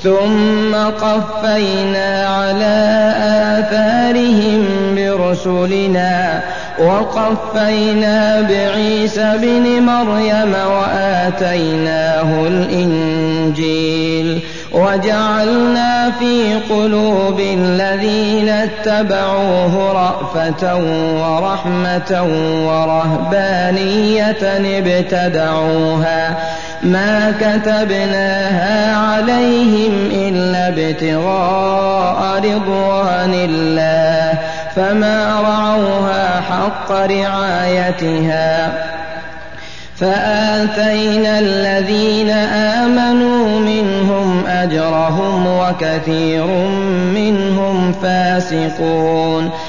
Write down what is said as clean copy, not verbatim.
ثم قفينا على آثارهم برسلنا وقفينا بعيسى ابن مريم وآتيناه الإنجيل وجعلنا في قلوب الذين اتبعوه رأفة ورحمة ورهبانية ابتدعوها ما كتبناها عليهم إلا ابتغاء رضوان الله فما رعوها حق رعايتها فآتينا الذين آمنوا منهم أجرهم وكثير منهم فاسقون